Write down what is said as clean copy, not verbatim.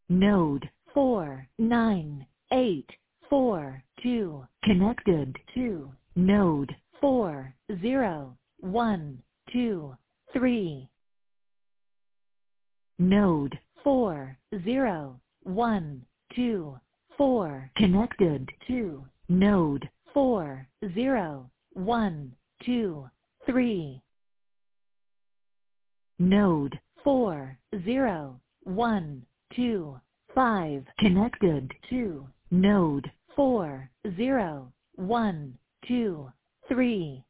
Node 49842 connected to node 40123. Node 40124 connected to node 40123. Node 40125 connected to node 40123.